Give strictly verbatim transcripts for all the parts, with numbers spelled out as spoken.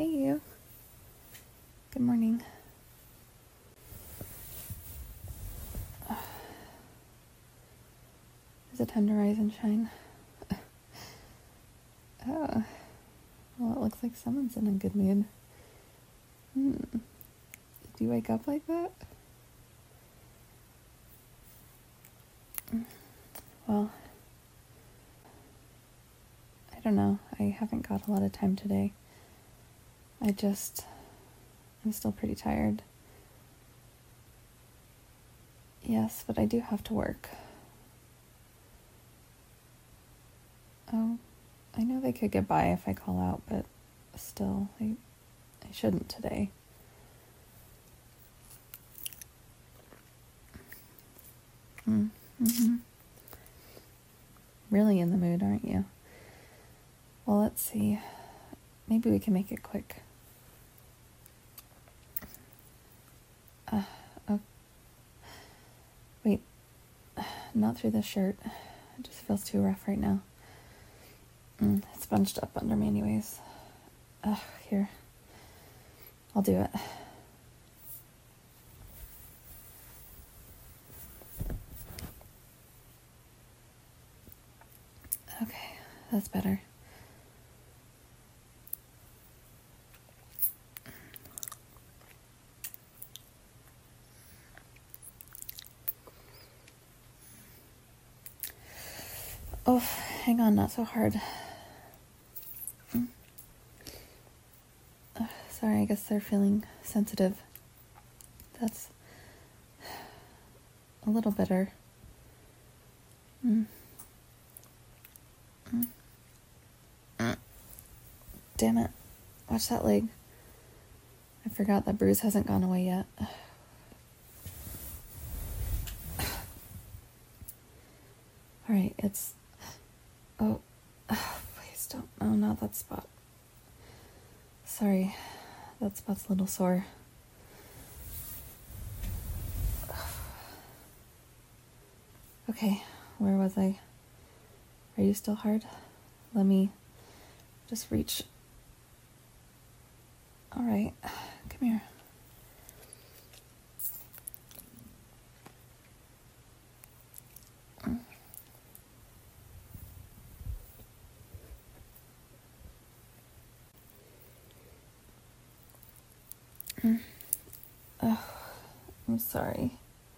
Hey, you. Good morning. Is it time to rise and shine? Oh, well, it looks like someone's in a good mood. Hmm. Did you wake up like that? Well, I don't know. I haven't got a lot of time today. I just, I'm still pretty tired. Yes, but I do have to work. Oh, I know they could get by if I call out, but still, I, I shouldn't today. Mm, mm-hmm. Really in the mood, aren't you? Well, let's see. Maybe we can make it quick. Uh, oh. Wait, not through this shirt. It just feels too rough right now. Mm, it's bunched up under me anyways. Ugh, here. I'll do it. Okay, that's better. Oh, hang on, not so hard. Mm. Uh, sorry, I guess they're feeling sensitive. That's a little better. Mm. Mm. Mm. Damn it. Watch that leg. I forgot that bruise hasn't gone away yet. Alright, it's... Oh, oh, please don't... Oh, not that spot. Sorry, that spot's a little sore. Okay, where was I? Are you still hard? Let me just reach. Alright, come here. Mm. Oh, I'm sorry.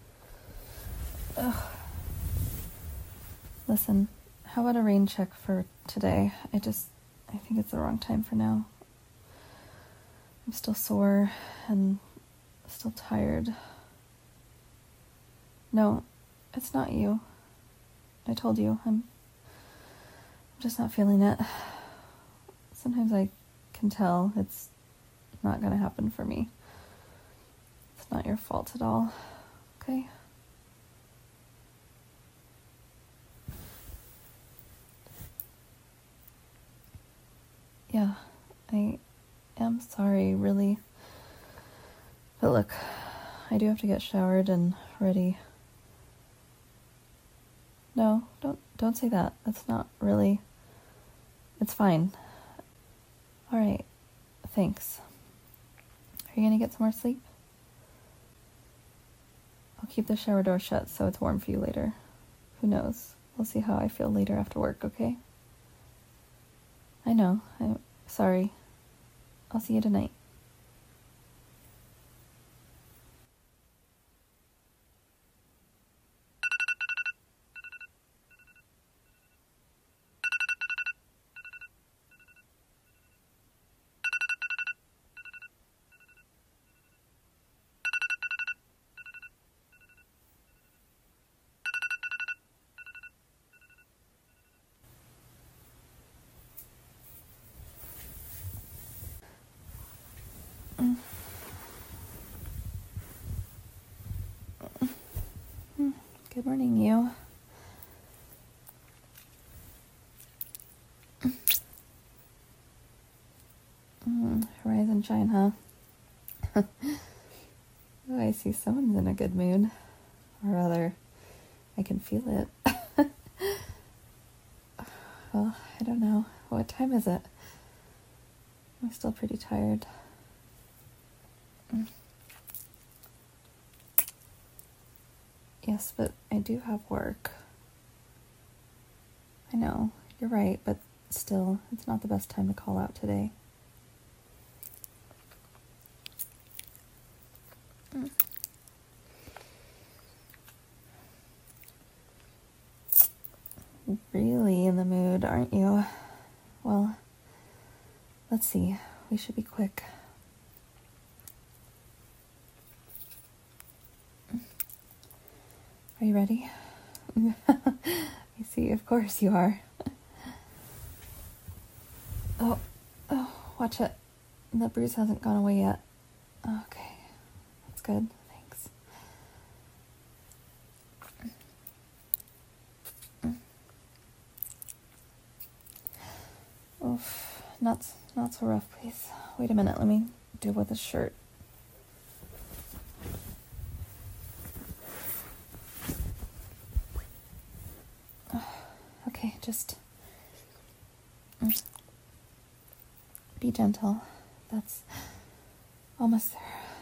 Oh. Listen, how about a rain check for today? I just, I think it's the wrong time for now. I'm still sore and still tired. No, it's not you. I told you, I'm, I'm just not feeling it. Sometimes I can tell it's not gonna happen for me. It's not your fault at all, okay? Yeah, I am sorry, really. But look, I do have to get showered and ready. No, don't don't say that. That's not really... It's fine. Alright, thanks. Are you gonna get some more sleep? I'll keep the shower door shut so it's warm for you later. Who knows? We'll see how I feel later after work, okay? I know. I'm sorry. I'll see you tonight. Mm. Mm. Good morning, you. Mm. Rise and shine, huh? Oh, I see someone's in a good mood. Or rather, I can feel it. Well, I don't know. What time is it? I'm still pretty tired. Mm. Yes, but I do have work. I know, you're right, but still, it's not the best time to call out today. Mm. Really in the mood, aren't you? Well, let's see. We should be quick. Are you ready? I see, of course you are. Oh, oh, watch it. The bruise hasn't gone away yet. Okay, that's good. Thanks. Oof, not, not so rough, please. Wait a minute, let me deal with this shirt. Okay, just mm. be gentle. That's almost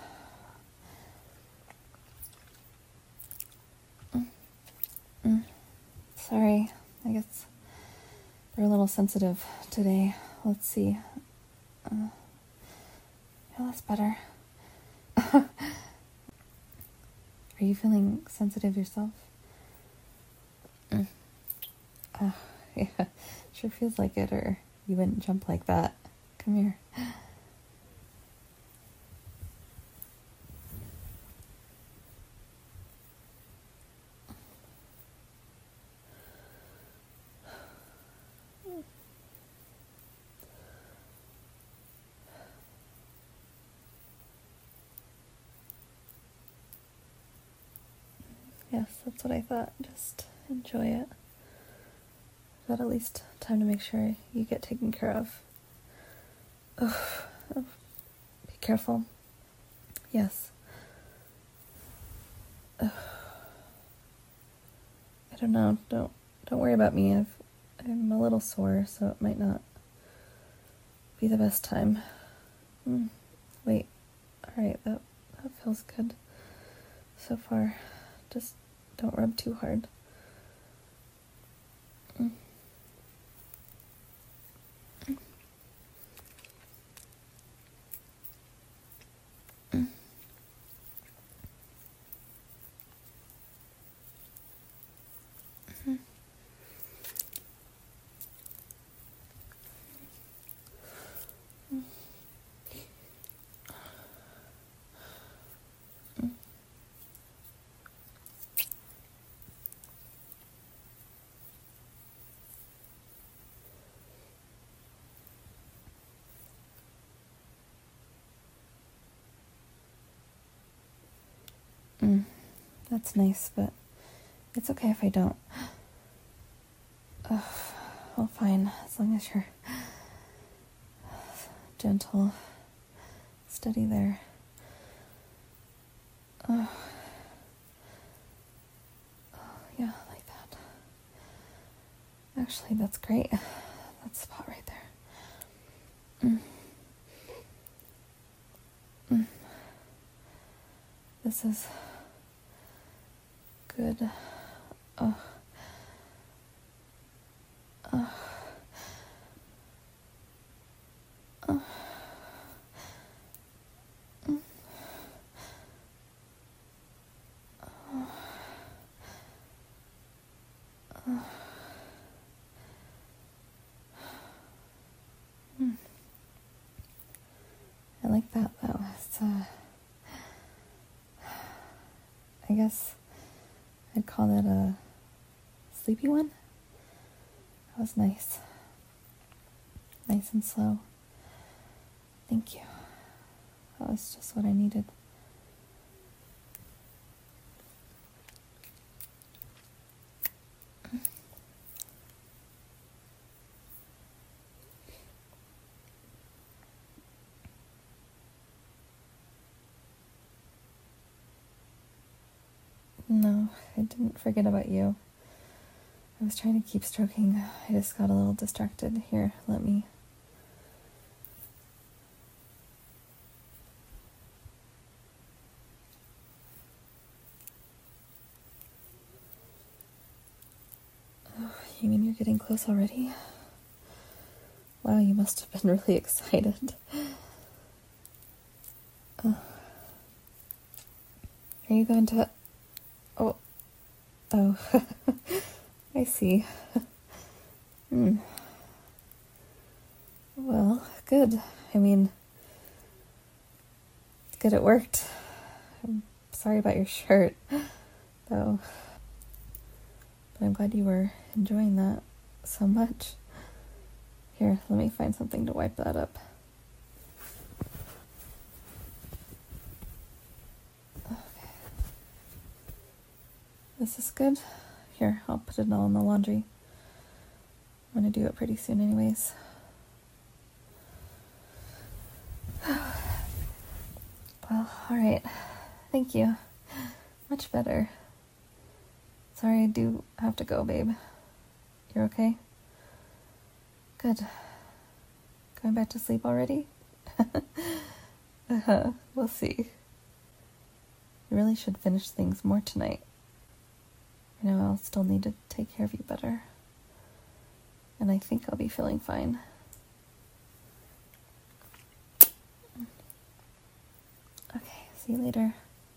there. Mm. Mm. Sorry, I guess they're a little sensitive today. Let's see. Uh, yeah, that's better. Are you feeling sensitive yourself? Mm. Uh, yeah, sure feels like it, or you wouldn't jump like that. Come here. Yes, that's what I thought. Just enjoy it. But at least time to make sure you get taken care of. Oh, oh, be careful. Yes. Oh. I don't know. Don't don't worry about me. I've, I'm a little sore, so it might not be the best time. Mm. Wait. All right. That that feels good so far. Just don't rub too hard. Mm. Mm. Mm. Mm. Mm. Mm. That's nice, but it's okay if I don't. Oh, well, fine, as long as you're gentle, steady there. Oh, oh yeah, like that. Actually, that's great. That spot right there. Mm. Mm. This is good. Oh. Oh. Oh. Mm. Oh. Oh. Mm. I like that though. It's, uh, I guess I'd call that a sleepy one. That was nice. Nice and slow. Thank you. That was just what I needed. No, I didn't forget about you. I was trying to keep stroking. I just got a little distracted. Here, let me. You mean you're getting close already? Wow, you must have been really excited. Uh, are you going to... Oh. Oh. I see. Hmm. Well, good. I mean, it's good it worked. I'm sorry about your shirt, though. But I'm glad you were enjoying that so much. Here, let me find something to wipe that up. Okay. This is good. Here, I'll put it all in the laundry. I'm gonna do it pretty soon anyways. Well, alright. Thank you. Much better. Sorry, I do have to go, babe. You're okay? Good. Going back to sleep already? uh-huh. We'll see. You really should finish things more tonight. You know, I'll still need to take care of you better. And I think I'll be feeling fine. Okay, see you later.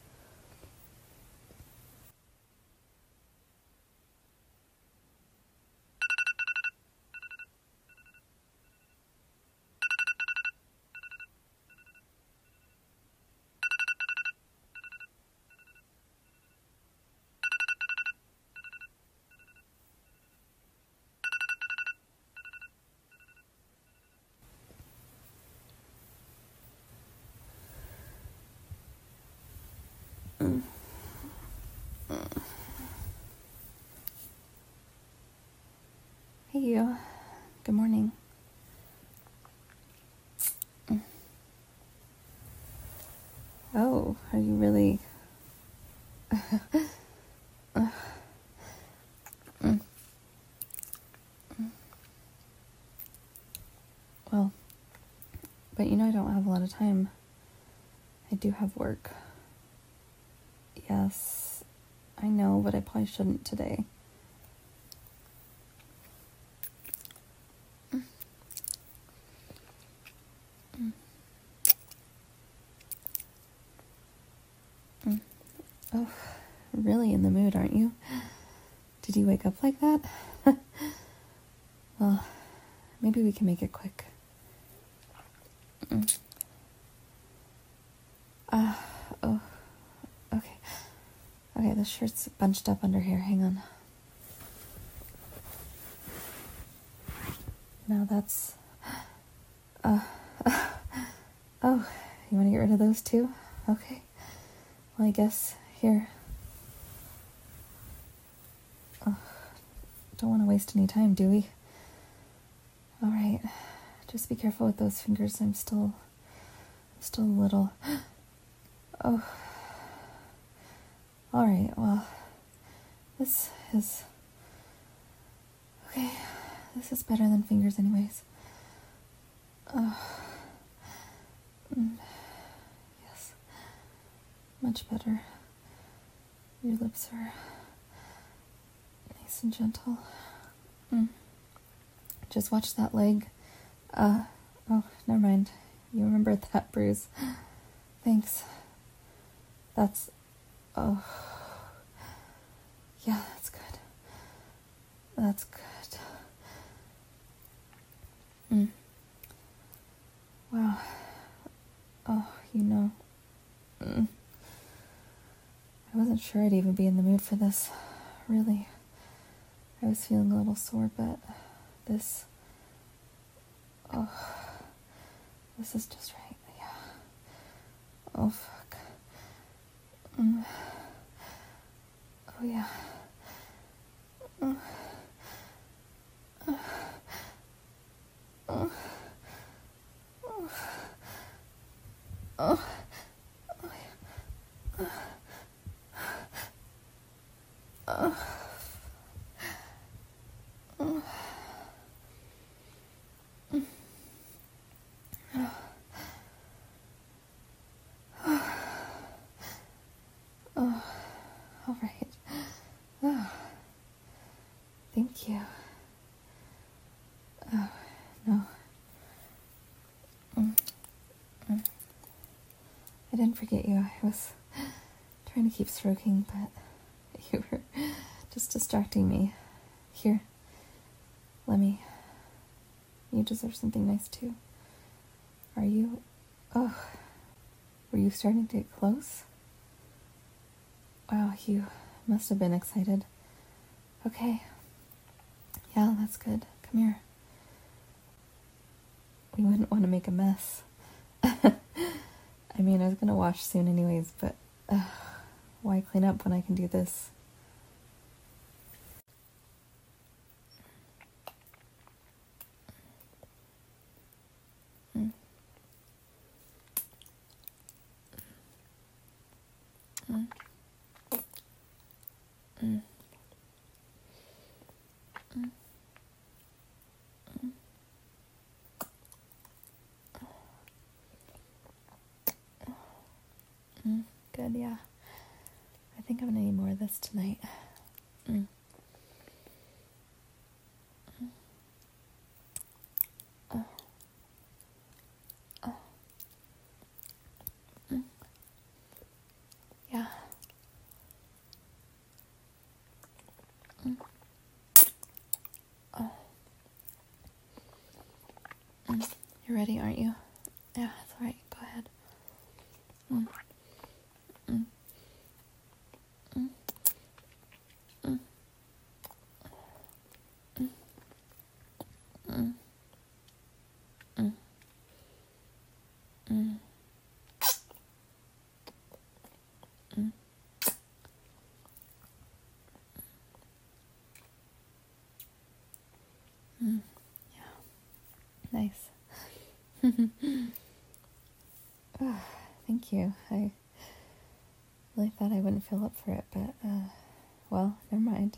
Mm. Mm. Hey you. Good morning. Mm. Oh, are you really... uh. Mm. Mm. Well, but you know I don't have a lot of time. I do have work. Yes, I know, but I probably shouldn't today. Mm. Mm. Mm. Oh, really in the mood, aren't you? Did you wake up like that? Well, maybe we can make it quick. Mm. Uh, oh, okay. Okay, the shirt's bunched up under here. Hang on. Now that's... Uh, oh, you want to get rid of those too? Okay. Well, I guess here. Oh, don't want to waste any time, do we? All right. Just be careful with those fingers. I'm still... I'm still a little... Oh. All right, well, this is... Okay, this is better than fingers anyways. Oh. Mm. Yes. Much better. Your lips are nice and gentle. Mm. Just watch that leg. Uh, oh, never mind. You remembered that bruise. Thanks. That's... Oh. Yeah, that's good. That's good. Mm. Wow. Oh, you know. Mm. I wasn't sure I'd even be in the mood for this. Really. I was feeling a little sore, but this... Oh. This is just right. Yeah. Oh, fuck. Mm. Oh, yeah. Mm. Uh. Uh. Uh. Oh. Oh, yeah. Uh. Uh. Uh. Mm. Oh, all right. Oh, thank you. didn't forget you. I was trying to keep stroking, but you were just distracting me. Here, let me. You deserve something nice too. Are you? Oh, were you starting to get close? Wow, you must have been excited. Okay. Yeah, that's good. Come here. We wouldn't want to make a mess. I mean, I was gonna wash soon anyways, but uh, why clean up when I can do this? Mm. Mm. Mm. Mm. Mm. Good, yeah. I think I'm gonna need more of this tonight. Mm. Mm. Oh. Oh. Mm. Yeah. Mm. Oh. Mm. You're ready, aren't you? Yeah, that's alright. Go ahead. Mm. Mm. Mm. Mm. Mm. Mm. Mm. Mm. Mm. Yeah. Nice. Oh, thank you. I really thought I wouldn't feel up for it, but, uh, well, never mind.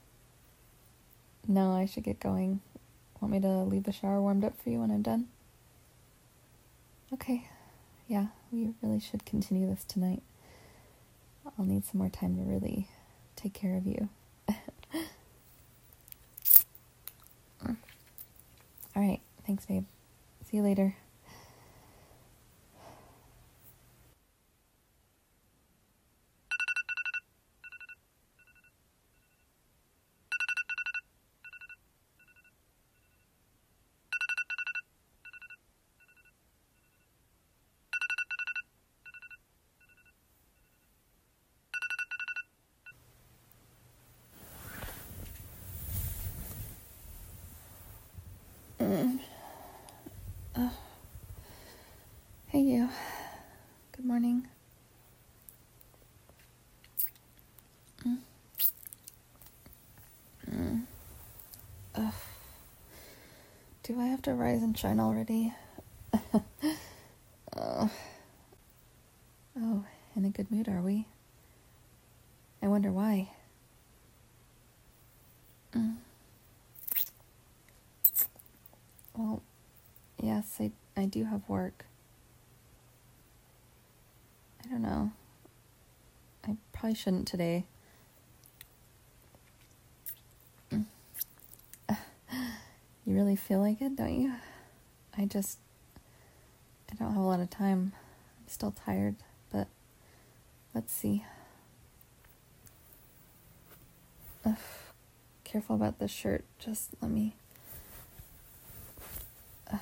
No, I should get going. Want me to leave the shower warmed up for you when I'm done? Okay. Yeah, we really should continue this tonight. I'll need some more time to really take care of you. Alright, thanks, babe. See you later. Mm. Uh, hey, you. Good morning. Mm. Mm. Ugh. Do I have to rise and shine already? uh. Oh, in a good mood, are we? I wonder why. Mm. Well, yes, I, I do have work. I don't know. I probably shouldn't today. Mm. Uh, you really feel like it, don't you? I just... I don't have a lot of time. I'm still tired, but let's see. Ugh. Careful about this shirt. Just let me... Uh.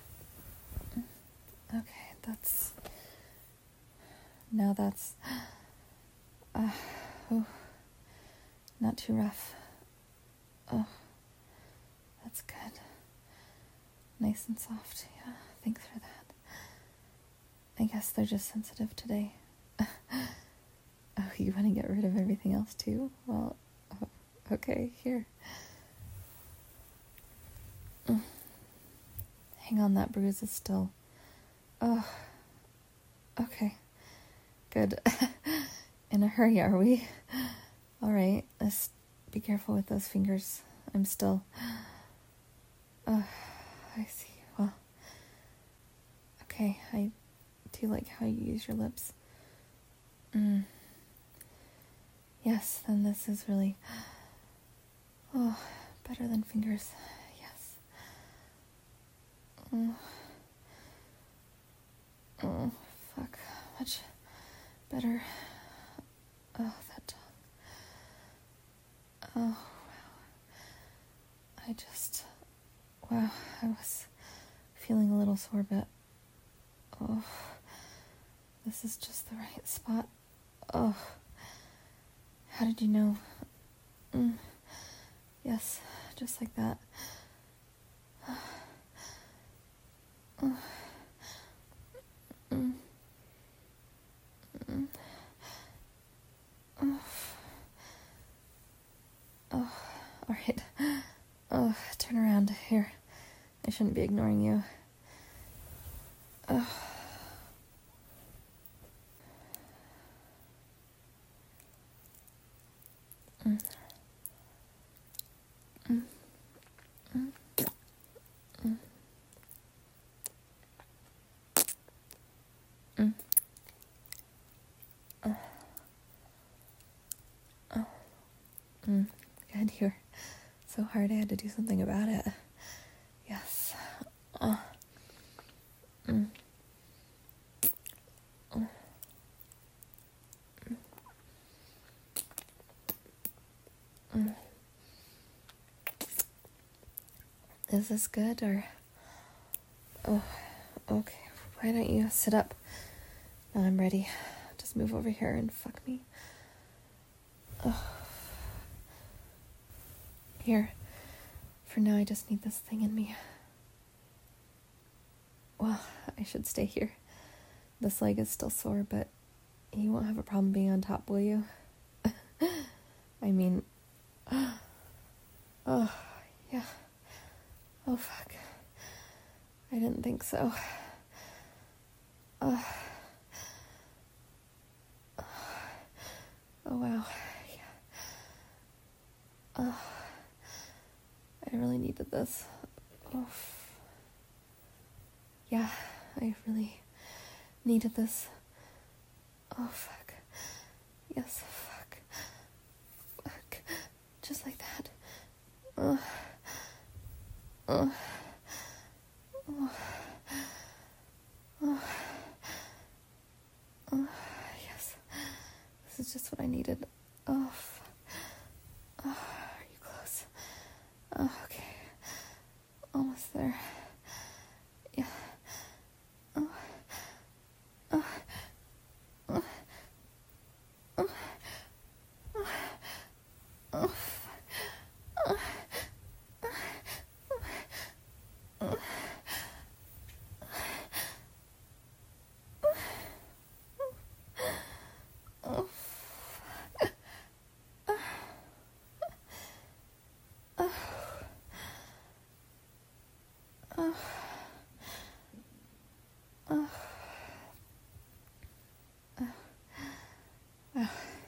Okay, that's... Now that's... Uh, oh, not too rough. Oh, that's good. Nice and soft. Yeah, thanks for that. I guess they're just sensitive today. Oh, you want to get rid of everything else too? Well, oh, okay, here. Mm. Hang on, that bruise is still... Oh, okay. Good. In a hurry, are we? All right, let's be careful with those fingers. I'm still... Oh, I see. Well, okay, I do like how you use your lips. Mm. Yes, then this is really... Oh, better than fingers. Yes. Oh, oh fuck. Much... better. Oh, that tongue. Oh, wow. I just, wow, I was feeling a little sore, but, oh, this is just the right spot. Oh, how did you know? Mm. Yes, just like that. Oh. Mm. Mm. Oh. Oh, all right. Oh, turn around. Here. I shouldn't be ignoring you. Oh. Mm. Mm. Mm. Mm. Mm. Oh. Oh. Mm. God, you're so hard. I had to do something about it. Yes. Oh. Mm. Oh. Mm. Is this good or? Oh, okay. Why don't you sit up? Now I'm ready. Just move over here and fuck me. Oh. Here. For now, I just need this thing in me. Well, I should stay here. This leg is still sore, but you won't have a problem being on top, will you? I mean, oh, yeah. Oh, fuck. I didn't think so. Oh, oh wow. Yeah. Oh, I really needed this. Oh, yeah, I really needed this. Oh, fuck. Yes, fuck. Fuck. Just like that. Oh. Oh. Oh. Oh. Oh. Yes. This is just what I needed. Oh, fuck. Oh, are you close? Oh, okay. Almost there. Yeah. Oh. Oh. Oh. Oh. Oh. Oh. Oh. Oh. Oh. Oh. Oh. Oh. Oh.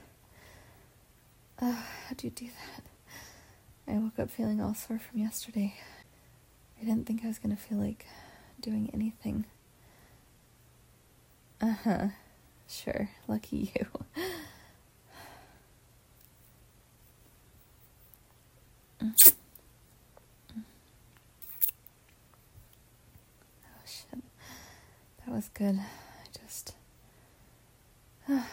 Oh, how'd you do that? I woke up feeling all sore from yesterday. I didn't think I was gonna feel like doing anything. Uh-huh. Sure. Lucky you. Mm. Oh, shit. That was good. I just... It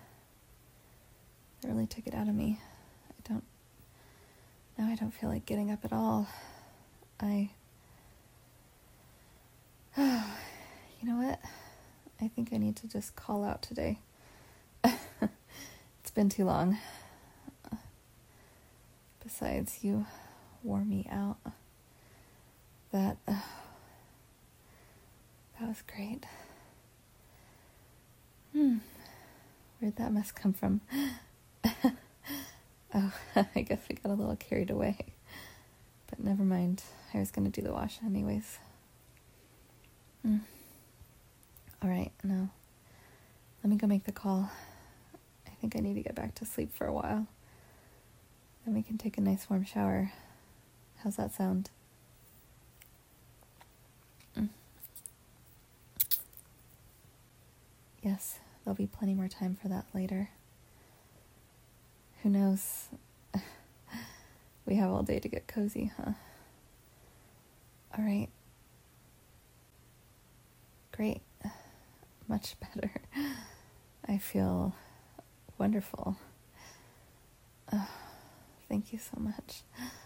really took it out of me. I don't... Now I don't feel like getting up at all. I... You know what? I think I need to just call out today. It's been too long. Besides, you wore me out. That... Uh, that was great. Hmm. Where'd that mess come from? Oh, I guess I got a little carried away. But never mind. I was going to do the wash anyways. Hmm. Alright, now, let me go make the call. I think I need to get back to sleep for a while. Then we can take a nice warm shower. How's that sound? Mm. Yes, there'll be plenty more time for that later. Who knows? We have all day to get cozy, huh? Alright. Great. Much better. I feel wonderful. Uh, thank you so much.